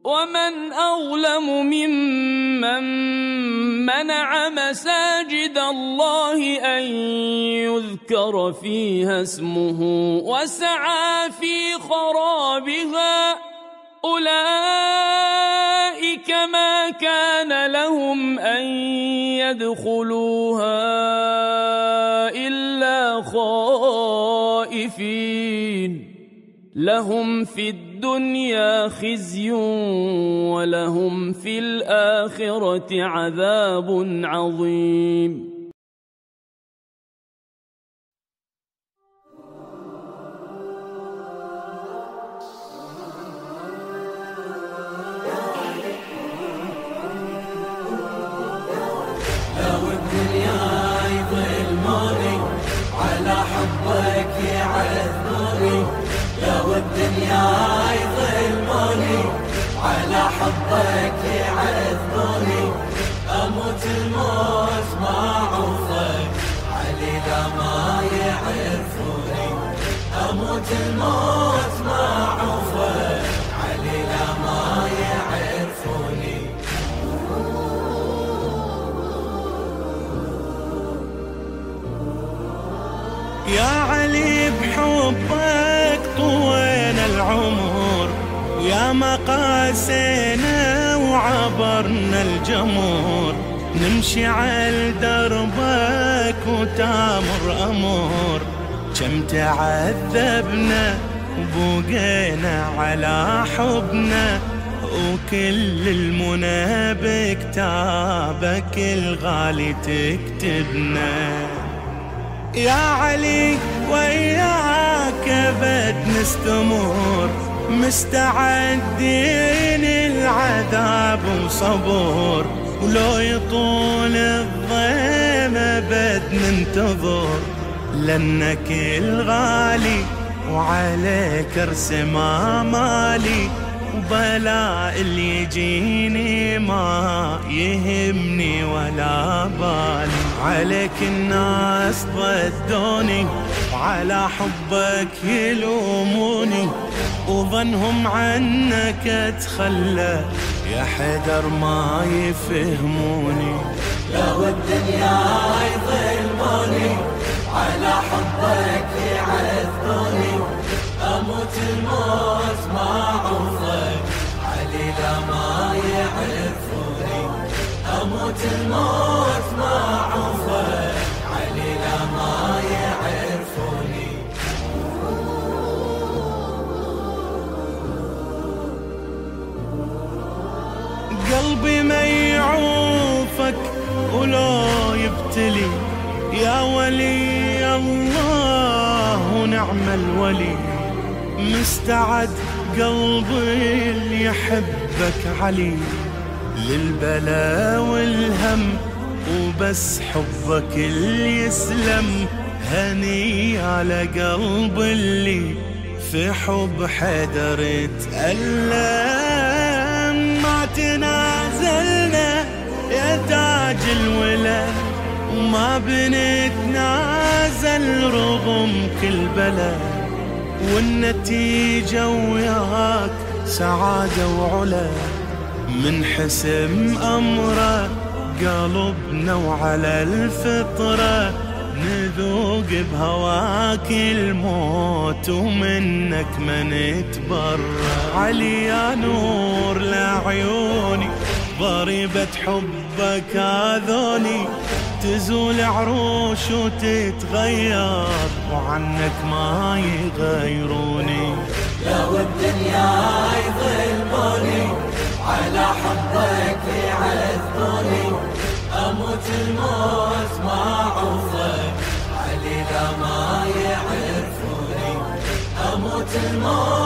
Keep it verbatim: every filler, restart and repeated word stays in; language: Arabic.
ومن أظلم ممن منع مساجد الله أن يذكر فيها اسمه وسعى في خرابها أولئك ما كان لهم أن يدخلوها إلا خائفين لهم في الدنيا خزي ولهم في الآخرة عذاب عظيم. لو الدنيا يظلموني على حبك يعذبوني، لو الدنيا يظلموني على حبك يعذبوني، أموت الموت ما عوفك عليلا ما يعرفوني، أموت الموت ما عوفك عليلا ما يعرفوني. يا علي بحبك طوينا العمر، يا ما قاسينا وعبرنا الجمر، نمشي على دربك وتامر أمور، كم تعذبنا وبقينا على حبنا، وكل المنى بكتابك الغالي تكتبنا. يا علي وياك أبد نستمر، مستعدين العذاب وصبر، ولو يطول الضيم أبد ننتظر، لأنك الغالي وعليك ارسم آمالي، وبلاء اللي يجيني ما يهمني ولا بالي، عليك الناس ضدوني وعلى حبك يلوموني، وظنهم عنك اتخلى يا حدر ما يفهموني. لو الدنيا يظلموني على حبك يعذبوني، أموت الموت ما عوفك عليلا ما يعرفوني، أموت الموت ما عوفك عليلا ما يعرفوني. قلبي ما يعوفك ولا يبتلي، يا ولي الله ونعم الولي، مستعد قلبي اللي يحبك علي، للبلا والهم وبس حبك اللي يسلم، هني على قلب اللي في حب حدر تألم، ما تنازلنا يا تاج الولا، وما بنتنازل رغم كل بلا، والنتيجة وياك سعادة وعلا، من حسم أمره قلبنا وعلى الفطرة، نذوق بهواك الموت ومنك ما نتبرى. علي يا نور لعيوني ضريبة حبك هذوني، تزول عروش وتتغير وعنك ما يغيروني. لو الدنيا يظلموني على حبك يعذبوني، أموت الموت ما عوفك عليلا ما يعرفوني، أموت الموت